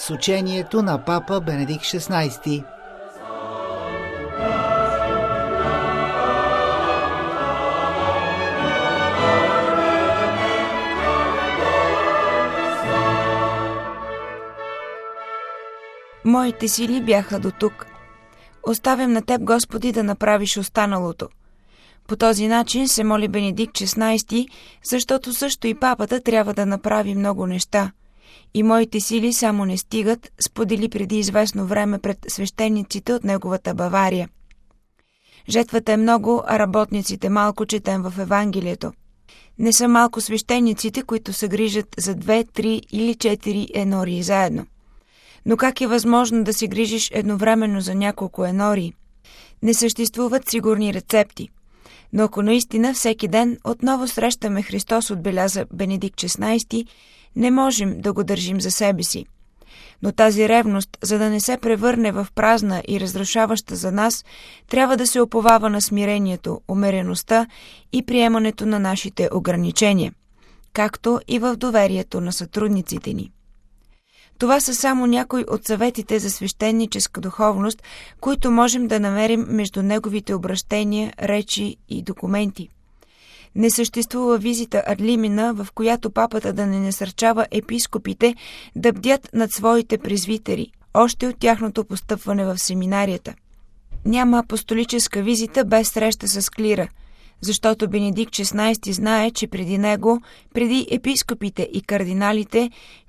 с учението на папа Бенедикт XVI. Моите сили бяха до тук. Оставям на Теб, Господи, да направиш останалото. По този начин се моли Бенедикт XVI, защото също и папата трябва да направи много неща. И моите сили само не стигат, сподели преди известно време пред свещениците от неговата Бавария. Жетвата е много, а работниците малко, четем в Евангелието. Не са малко свещениците, които се грижат за 2, 3 или 4 енории заедно. Но как е възможно да се грижиш едновременно за няколко енории? Не съществуват сигурни рецепти. Но ако наистина всеки ден отново срещаме Христос, отбеляза Бенедикт XVI, не можем да го държим за себе си. Но тази ревност, за да не се превърне в празна и разрушаваща за нас, трябва да се уповава на смирението, умереността и приемането на нашите ограничения, както и в доверието на сътрудниците ни. Това са само някои от съветите за свещеническа духовност, които можем да намерим между неговите обращения, речи и документи. Не съществува визита ад лимина, в която папата да не насърчава епископите да бдят над своите презвитери, още от тяхното постъпване в семинарията. Няма апостолическа визита без среща с клира, защото Бенедикт XVI знае, че преди него, преди епископите и кардиналите,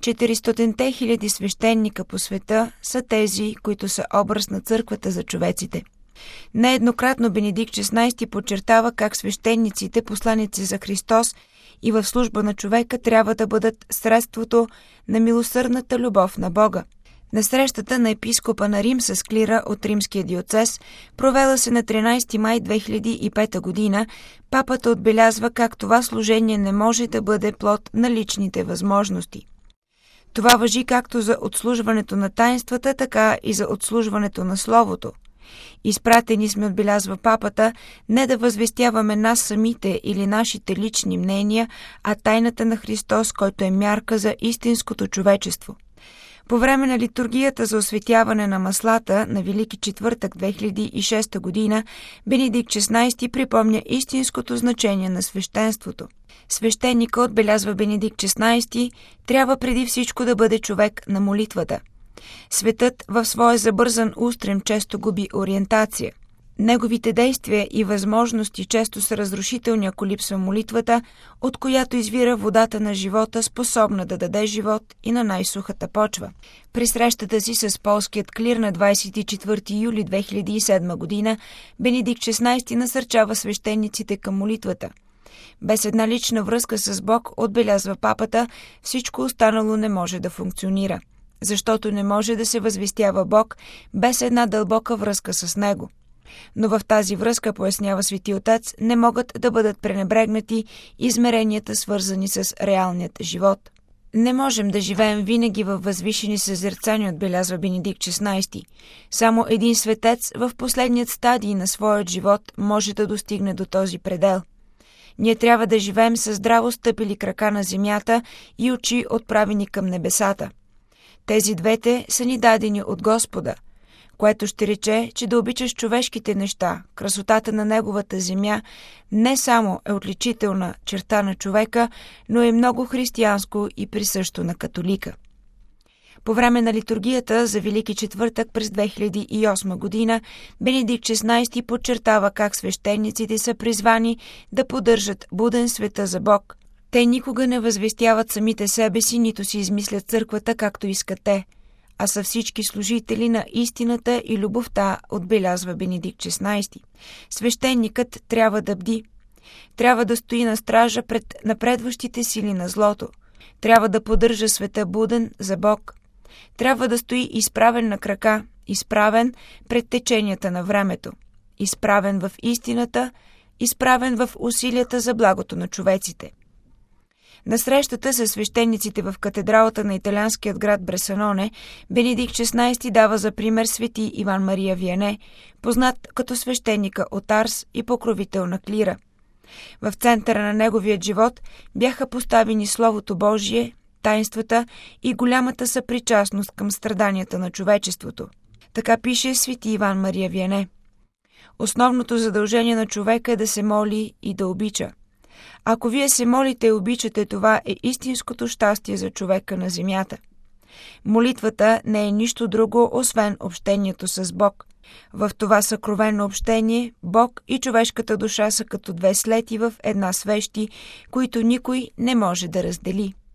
400-те хиляди свещеника по света са тези, които са образ на църквата за човеците. Нееднократно Бенедикт XVI подчертава как свещениците, посланици за Христос и в служба на човека трябва да бъдат средството на милосърдната любов на Бога. На срещата на епископа на Рим с клира от римския диоцез, провела се на 13 май 2005 година, папата отбелязва как това служение не може да бъде плод на личните възможности. Това важи както за отслужването на таинствата, така и за отслужването на Словото. Изпратени сме, отбелязва папата, не да възвестяваме нас самите или нашите лични мнения, а тайната на Христос, който е мярка за истинското човечество. По време на литургията за осветяване на маслата на Велики четвъртък 2006 година, Бенедикт XVI припомня истинското значение на свещенството. Свещеника, отбелязва Бенедикт XVI, трябва преди всичко да бъде човек на молитвата. Светът в своя забързан устрем често губи ориентация. Неговите действия и възможности често са разрушителни, ако липсва молитвата, от която извира водата на живота, способна да даде живот и на най-сухата почва. При срещата си с полският клир на 24 юли 2007 година, Бенедикт XVI насърчава свещениците към молитвата. Без една лична връзка с Бог, отбелязва папата, всичко останало не може да функционира, защото не може да се възвестява Бог без една дълбока връзка с Него. Но в тази връзка, пояснява Свети Отец, не могат да бъдат пренебрегнати измеренията, свързани с реалният живот. Не можем да живеем винаги във възвишени съзерцания, отбелязва Бенедикт XVI. Само един светец в последният стадий на своят живот може да достигне до този предел. Ние трябва да живеем с здраво стъпили крака на земята и очи отправени към небесата. Тези двете са ни дадени от Господа, което ще рече, че да обичаш човешките неща, красотата на неговата земя, не само е отличителна черта на човека, но е много християнско и присъщо на католика. По време на литургията за Велики четвъртък през 2008 година, Бенедикт XVI подчертава как свещениците са призвани да поддържат буден света за Бог. Те никога не възвестяват самите себе си, нито си измислят църквата, както искат те, а са всички служители на истината и любовта, отбелязва Бенедикт XVI. Свещеникът трябва да бди. Трябва да стои на стража пред напредващите сили на злото. Трябва да поддържа света буден за Бог. Трябва да стои изправен на крака, изправен пред теченията на времето, изправен в истината, изправен в усилията за благото на човеците. На срещата с свещениците в катедралата на италианският град Бресаноне, Бенедикт XVI дава за пример свети Иван Мария Виене, познат като свещеника от Арс и покровител на клира. В центъра на неговият живот бяха поставени Словото Божие, таинствата и голямата съпричастност към страданията на човечеството. Така пише свети Иван Мария Виене. Основното задължение на човека е да се моли и да обича. Ако вие се молите и обичате, това е истинското щастие за човека на земята. Молитвата не е нищо друго, освен общението с Бог. В това съкровено общение Бог и човешката душа са като две слети в една свещи, които никой не може да раздели.